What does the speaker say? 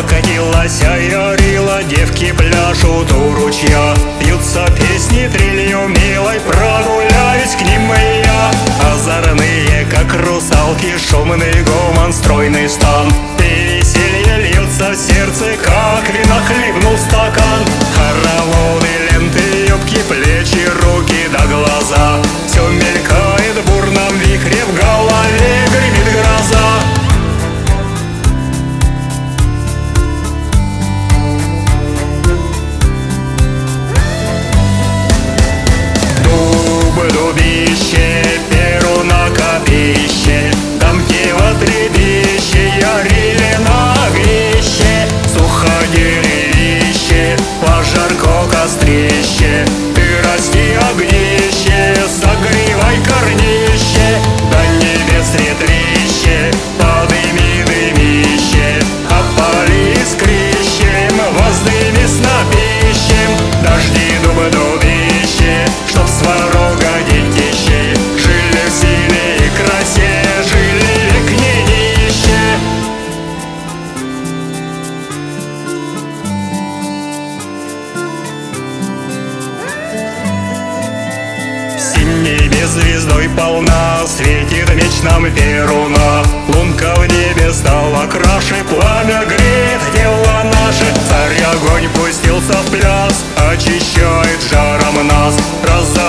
катилась, ярила, девки пляшут у ручья. Пьются песни трелью милой, прогуляюсь к ним и я. Озорные, как русалки, шумный гомон, стройный стан. И веселье льется в сердце, как вина хлебнул стакан. Хороводы, ленты, юбки, плечи, руки да глаза. Все мелькает в бурном вихре, в голове гремит гроза. Дубище, перу на копище, дамки в трепище, ярили на огнище. Сухо деревище, пожарко кострище, ты расти огнище, согревай корнище. До небес ветрище, подыми дымище, опали искрищем, воздыми снопищем. Дожди дуба дубище, чтоб сварога детище, жили в силе и красе, жили век не нище. В небе звездой полна, светит меч нам Перуна. Лунка в небе стала краше, пламя греет тело наше. Царь огонь пустился в пляс, очищает жаром нас.